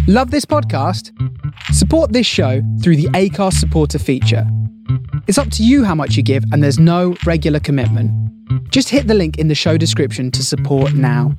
Love this podcast? Support this show through the Acast supporter feature. It's up to you how much you give, and there's no regular commitment. Just hit the link in the show description to support now.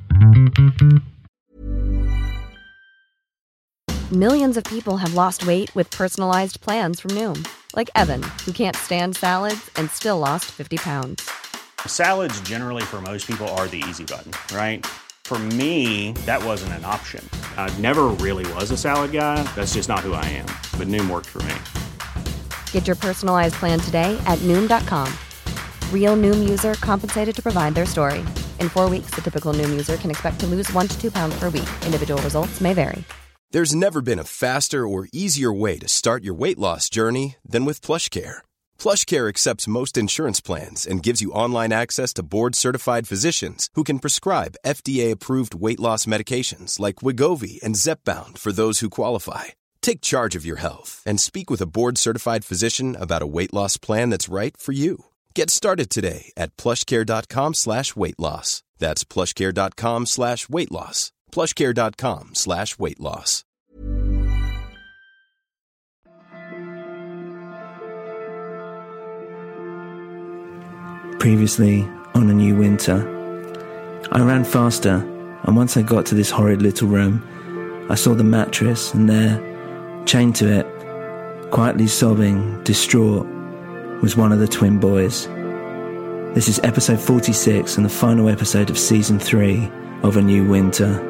Millions of people have lost weight with personalized plans from Noom. Like Evan, who can't stand salads and still lost 50 pounds. Salads generally for most people are the easy button, right? For me, that wasn't an option. I never really was a salad guy. That's just not who I am. But Noom worked for me. Get your personalized plan today at Noom.com. Real Noom user compensated to provide their story. In 4 weeks, the typical Noom user can expect to lose 1 to 2 pounds per week. Individual results may vary. There's never been a faster or easier way to start your weight loss journey than with PlushCare. PlushCare accepts most insurance plans and gives you online access to board-certified physicians who can prescribe FDA-approved weight loss medications like Wegovy and Zepbound for those who qualify. Take charge of your health and speak with a board-certified physician about a weight loss plan that's right for you. Get started today at plushcare.com/weight-loss. That's plushcare.com/weight-loss. plushcare.com/weight-loss. Previously on A New Winter. I ran faster, and once I got to this horrid little room, I saw the mattress, and there, chained to it, quietly sobbing, distraught, was one of the twin boys. This is episode 46 and the final episode of season 3 of A New Winter.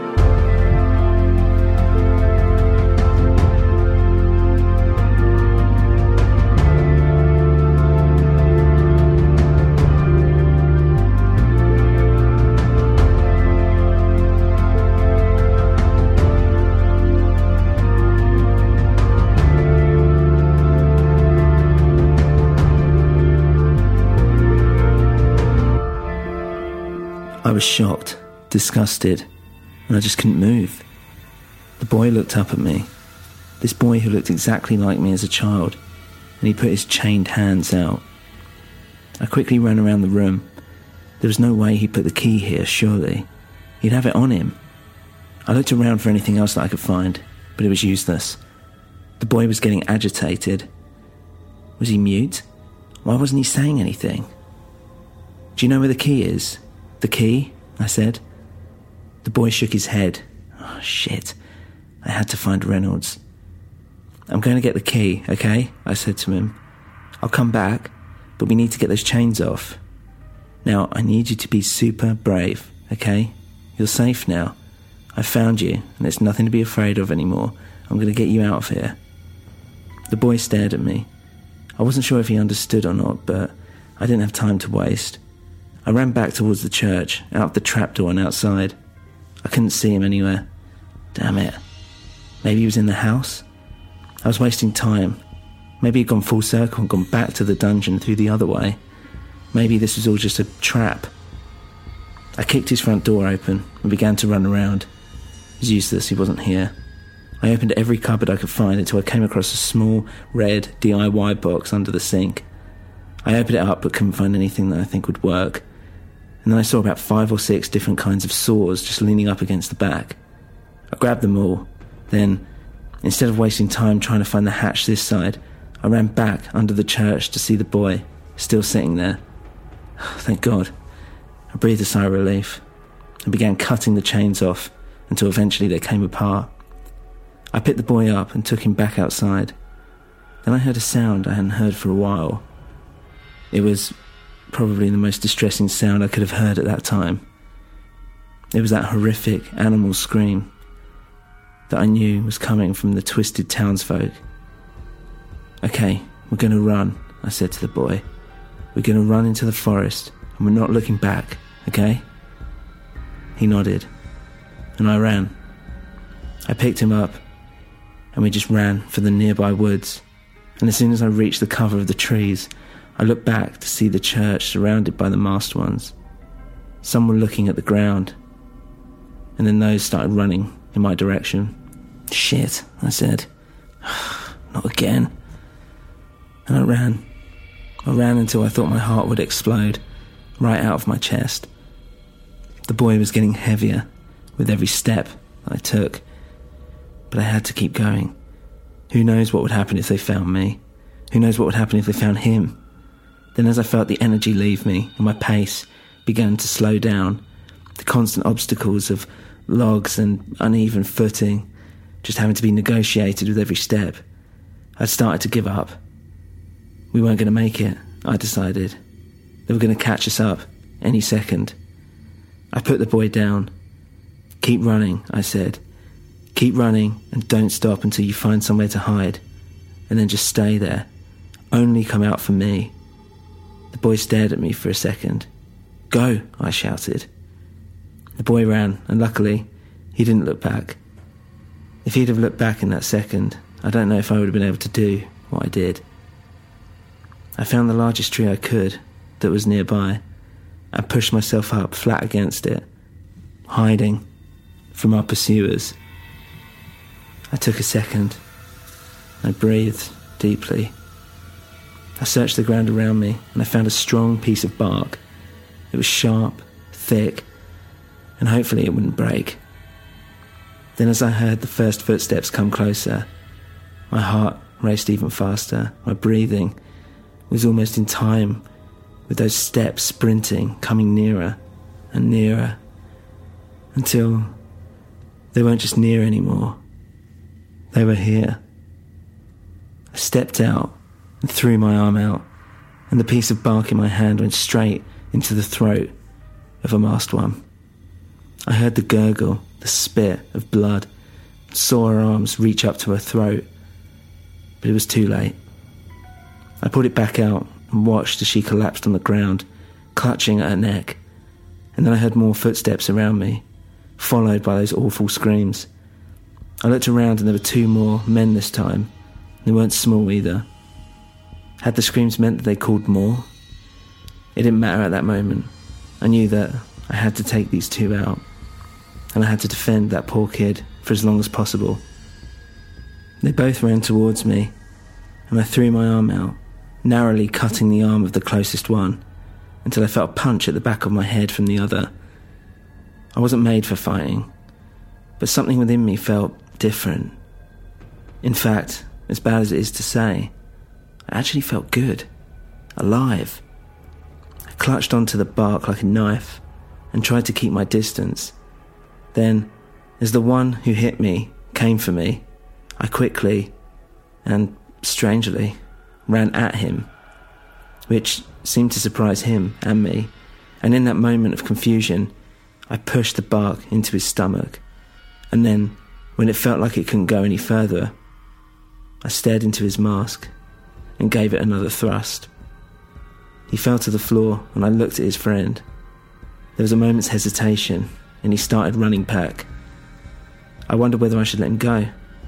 I was shocked, disgusted, and I just couldn't move. The boy looked up at me, this boy who looked exactly like me as a child, and he put his chained hands out. I quickly ran around the room. There was no way he put the key here, surely. He'd have it on him. I looked around for anything else that I could find, but it was useless. The boy was getting agitated. Was he mute? Why wasn't he saying anything? Do you know where the key is? The key? I said. The boy shook his head. Oh, shit. I had to find Reynolds. I'm going to get the key, okay? I said to him. I'll come back, but we need to get those chains off. Now, I need you to be super brave, okay? You're safe now. I found you, and there's nothing to be afraid of anymore. I'm going to get you out of here. The boy stared at me. I wasn't sure if he understood or not, but I didn't have time to waste. I ran back towards the church, out the trapdoor and outside. I couldn't see him anywhere. Damn it. Maybe he was in the house? I was wasting time. Maybe he'd gone full circle and gone back to the dungeon through the other way. Maybe this was all just a trap. I kicked his front door open and began to run around. It was useless, he wasn't here. I opened every cupboard I could find until I came across a small, red DIY box under the sink. I opened it up but couldn't find anything that I think would work. And then I saw about 5 or 6 different kinds of saws just leaning up against the back. I grabbed them all. Then, instead of wasting time trying to find the hatch this side, I ran back under the church to see the boy, still sitting there. Thank God. I breathed a sigh of relief and began cutting the chains off until eventually they came apart. I picked the boy up and took him back outside. Then I heard a sound I hadn't heard for a while. It was probably the most distressing sound I could have heard at that time. It was that horrific animal scream that I knew was coming from the twisted townsfolk. Okay, we're going to run, I said to the boy. We're going to run into the forest and we're not looking back, okay? He nodded, and I ran. I picked him up, and we just ran for the nearby woods. And as soon as I reached the cover of the trees, I looked back to see the church surrounded by the masked ones. Some were looking at the ground, and then those started running in my direction. Shit, I said. Not again. And I ran. I ran until I thought my heart would explode, right out of my chest. The boy was getting heavier with every step I took. but I had to keep going. Who knows what would happen if they found me? Who knows what would happen if they found him? Then as I felt the energy leave me and my pace began to slow down, the constant obstacles of logs and uneven footing just having to be negotiated with every step, I'd started to give up. We weren't going to make it, I decided. They were going to catch us up any second. I put the boy down. "Keep running," I said. "Keep running and don't stop until you find somewhere to hide. And then just stay there. Only come out for me." The boy stared at me for a second. "Go," I shouted. The boy ran, and luckily, he didn't look back. If he'd have looked back in that second, I don't know if I would have been able to do what I did. I found the largest tree I could that was nearby and pushed myself up flat against it, hiding from our pursuers. I took a second. I breathed deeply. I searched the ground around me and I found a strong piece of bark. It was sharp, thick, and hopefully it wouldn't break. Then as I heard the first footsteps come closer, my heart raced even faster. My breathing was almost in time with those steps sprinting, coming nearer and nearer, until they weren't just near anymore. They were here. I stepped out and threw my arm out, and the piece of bark in my hand went straight into the throat of a masked one. I heard the gurgle, the spit of blood, saw her arms reach up to her throat, but it was too late. I pulled it back out and watched as she collapsed on the ground, clutching at her neck, and then I heard more footsteps around me, followed by those awful screams. I looked around and there were 2 more men this time. They weren't small either. Had the screams meant that they called more? It didn't matter at that moment. I knew that I had to take these 2 out, and I had to defend that poor kid for as long as possible. They both ran towards me, and I threw my arm out, narrowly cutting the arm of the closest one, until I felt a punch at the back of my head from the other. I wasn't made for fighting, but something within me felt different. In fact, as bad as it is to say, I actually felt good, alive. I clutched onto the bark like a knife and tried to keep my distance. Then, as the one who hit me came for me, I quickly, and strangely, ran at him, which seemed to surprise him and me, and in that moment of confusion, I pushed the bark into his stomach, and then, when it felt like it couldn't go any further, I stared into his mask and gave it another thrust. He fell to the floor, and I looked at his friend. There was a moment's hesitation, and he started running back. I wondered whether I should let him go,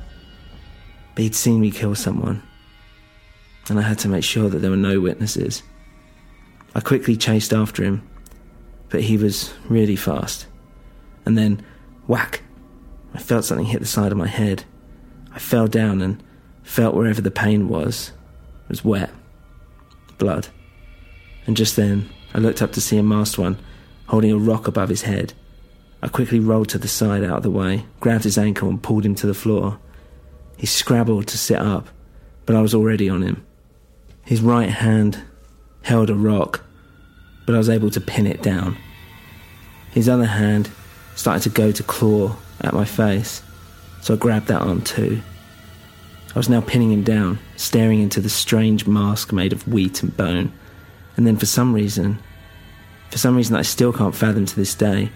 but he'd seen me kill someone, and I had to make sure that there were no witnesses. I quickly chased after him, but he was really fast. And then, whack! I felt something hit the side of my head. I fell down and felt wherever the pain was. It was wet. Blood. And just then, I looked up to see a masked one holding a rock above his head. I quickly rolled to the side out of the way, grabbed his ankle and pulled him to the floor. He scrabbled to sit up, but I was already on him. His right hand held a rock, but I was able to pin it down. His other hand started to go to claw at my face, so I grabbed that arm too. I was now pinning him down, staring into the strange mask made of wheat and bone, and then for some reason that I still can't fathom to this day,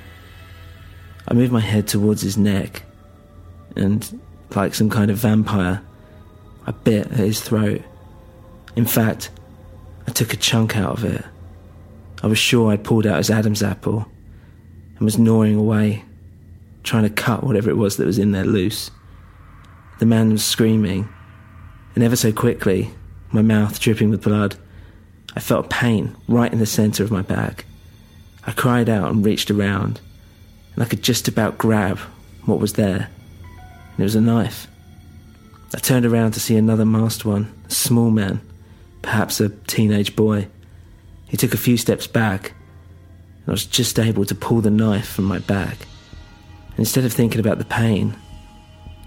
I moved my head towards his neck, and, like some kind of vampire, I bit at his throat. In fact, I took a chunk out of it. I was sure I'd pulled out his Adam's apple, and was gnawing away, trying to cut whatever it was that was in there loose. The man was screaming, and ever so quickly, my mouth dripping with blood, I felt a pain right in the centre of my back. I cried out and reached around, and I could just about grab what was there, and it was a knife. I turned around to see another masked one, a small man, perhaps a teenage boy. He took a few steps back, and I was just able to pull the knife from my back. And instead of thinking about the pain,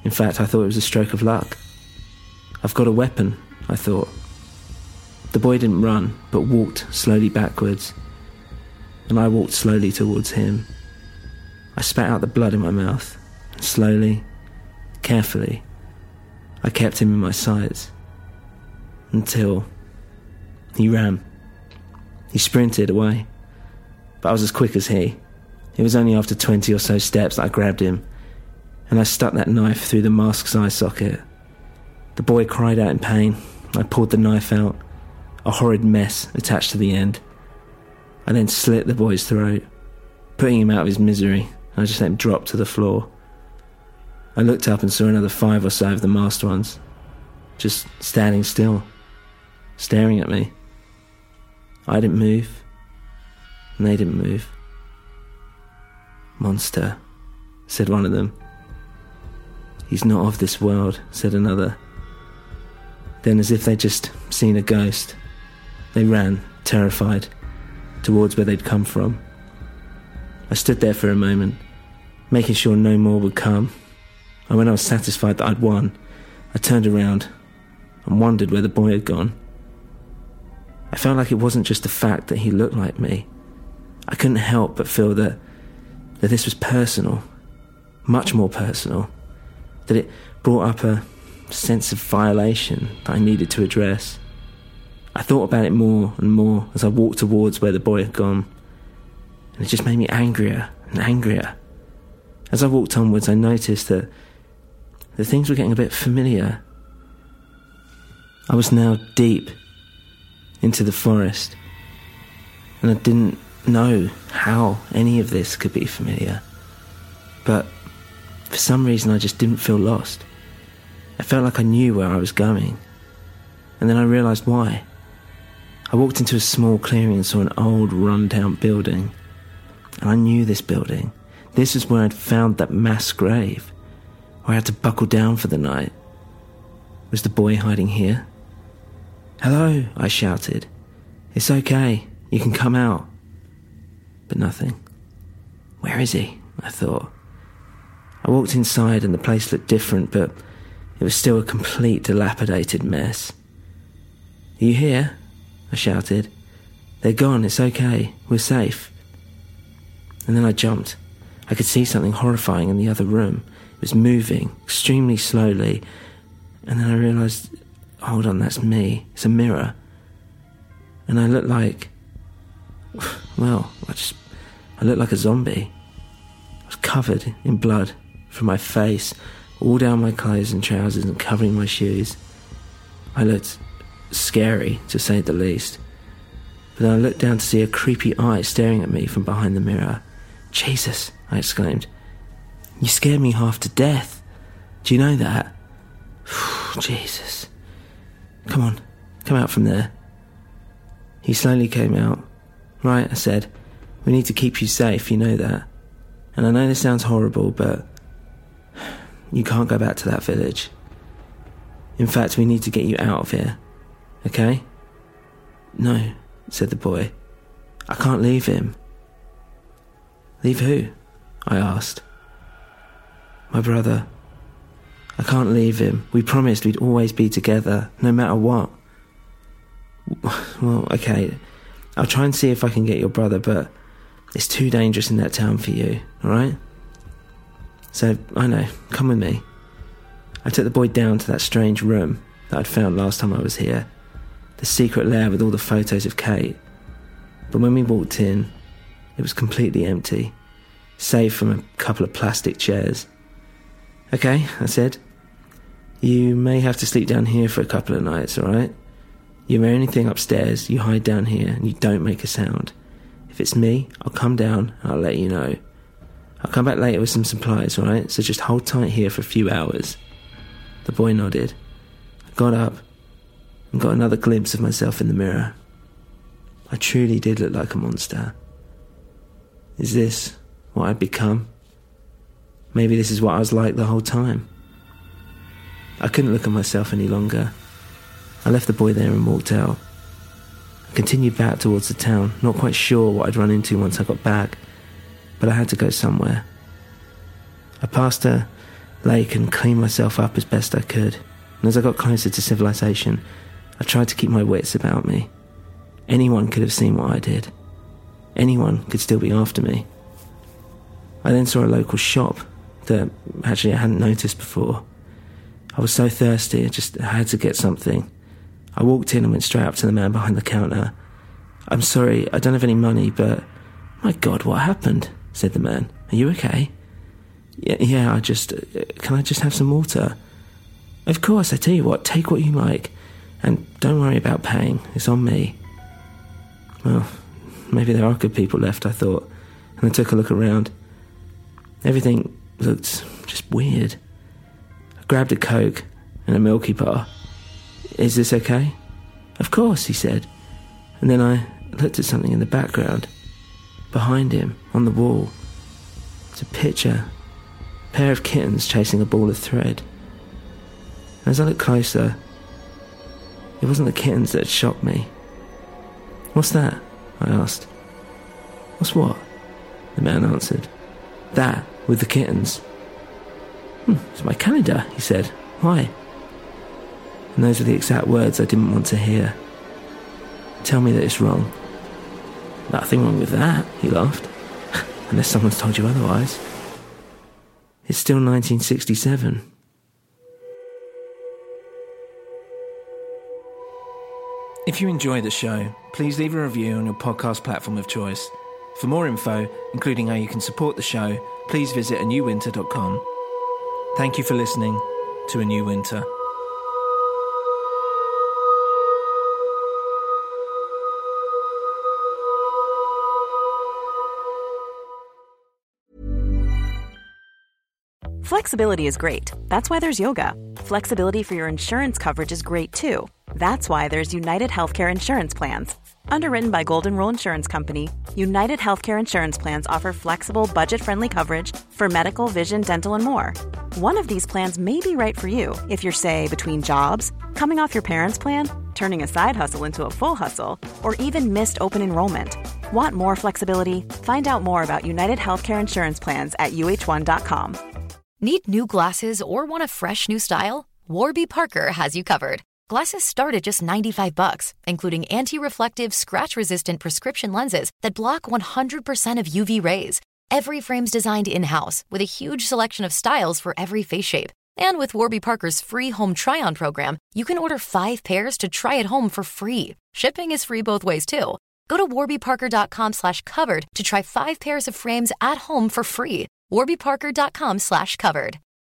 In fact, I thought it was a stroke of luck. I've got a weapon, I thought. The boy didn't run, but walked slowly backwards, and I walked slowly towards him. I spat out the blood in my mouth, and slowly, carefully, I kept him in my sights, until he ran. He sprinted away, but I was as quick as he. It was only after 20 or so steps that I grabbed him, and I stuck that knife through the mask's eye socket. The boy cried out in pain. I pulled the knife out, a horrid mess attached to the end. I then slit the boy's throat, putting him out of his misery. I just let him drop to the floor. I looked up and saw another 5 or so of the masked ones, just standing still, staring at me. I didn't move, and they didn't move. "Monster," said one of them. "He's not of this world," said another. Then, as if they'd just seen a ghost, they ran, terrified, towards where they'd come from. I stood there for a moment, making sure no more would come, and when I was satisfied that I'd won, I turned around and wondered where the boy had gone. I felt like it wasn't just the fact that he looked like me. I couldn't help but feel that this was personal, much more personal, that it brought up a sense of violation that I needed to address. I thought about it more and more as I walked towards where the boy had gone, and it just made me angrier and angrier. As I walked onwards, I noticed that the things were getting a bit familiar. I was now deep into the forest, and I didn't know how any of this could be familiar. But for some reason I just didn't feel lost. I felt like I knew where I was going, and then I realised why. I walked into a small clearing and saw an old run-down building, and I knew this building. This is where I'd found that mass grave, where I had to buckle down for the night. Was the boy hiding here? "Hello," I shouted. "It's okay, you can come out." But nothing. Where is he? I thought. I walked inside and the place looked different, but it was still a complete dilapidated mess. "Are you here?" I shouted. "They're gone, it's okay, we're safe." And then I jumped. I could see something horrifying in the other room. It was moving, extremely slowly, and then I realised, hold on, that's me. It's a mirror. And I looked like... well, I looked like a zombie. I was covered in blood from my face, all down my clothes and trousers and covering my shoes. I looked scary, to say the least. But then I looked down to see a creepy eye staring at me from behind the mirror. "Jesus," I exclaimed. "You scared me half to death. Do you know that?" "Jesus. Come on, come out from there." He slowly came out. "Right," I said, "we need to keep you safe, you know that. And I know this sounds horrible, but you can't go back to that village. In fact, we need to get you out of here, okay?" "No," said the boy. "I can't leave him." "Leave who?" I asked. "My brother. I can't leave him. We promised we'd always be together, no matter what." "Well, okay, I'll try and see if I can get your brother, but it's too dangerous in that town for you, alright? So, I know, come with me." I took the boy down to that strange room that I'd found last time I was here, the secret lair with all the photos of Kate. But when we walked in, it was completely empty, save from a couple of plastic chairs. "Okay," I said, "you may have to sleep down here for a couple of nights, alright? You wear anything upstairs, you hide down here, and you don't make a sound. If it's me, I'll come down and I'll let you know. I'll come back later with some supplies, alright? So just hold tight here for a few hours." The boy nodded. I got up and got another glimpse of myself in the mirror. I truly did look like a monster. Is this what I'd become? Maybe this is what I was like the whole time. I couldn't look at myself any longer. I left the boy there and walked out. I continued back towards the town, not quite sure what I'd run into once I got back, but I had to go somewhere. I passed a lake and clean myself up as best I could. And as I got closer to civilization, I tried to keep my wits about me. Anyone could have seen what I did. Anyone could still be after me. I then saw a local shop that actually I hadn't noticed before. I was so thirsty, I had to get something. I walked in and went straight up to the man behind the counter. "I'm sorry, I don't have any money, but..." "My God, what happened?" said the man. "Are you okay?" Yeah, can I just have some water?" "Of course, I tell you what, take what you like. And don't worry about paying, it's on me." Well, maybe there are good people left, I thought, and I took a look around. Everything looked just weird. I grabbed a Coke and a Milky Bar. "Is this okay?" "Of course," he said. And then I looked at something in the background. Behind him, on the wall, it's a picture. A pair of kittens chasing a ball of thread. As I looked closer, it wasn't the kittens that had shocked me. "What's that?" I asked. "What's what?" the man answered. "That, with the kittens." "It's my calendar," he said. "Why?" And those were the exact words I didn't want to hear. "Tell me that it's wrong." "Nothing wrong with that," he laughed. "Unless someone's told you otherwise. It's still 1967. If you enjoy the show, please leave a review on your podcast platform of choice. For more info, including how you can support the show, please visit anewwinter.com. Thank you for listening to A New Winter. Flexibility is great. That's why there's yoga. Flexibility for your insurance coverage is great too. That's why there's United Healthcare Insurance Plans. Underwritten by Golden Rule Insurance Company, United Healthcare Insurance Plans offer flexible, budget-friendly coverage for medical, vision, dental, and more. One of these plans may be right for you if you're, say, between jobs, coming off your parents' plan, turning a side hustle into a full hustle, or even missed open enrollment. Want more flexibility? Find out more about United Healthcare Insurance Plans at uh1.com. Need new glasses or want a fresh new style? Warby Parker has you covered. Glasses start at just $95, including anti-reflective, scratch-resistant prescription lenses that block 100% of UV rays. Every frame's designed in-house with a huge selection of styles for every face shape. And with Warby Parker's free home try-on program, you can order 5 pairs to try at home for free. Shipping is free both ways, too. Go to warbyparker.com/covered to try 5 pairs of frames at home for free. warbyparker.com/covered.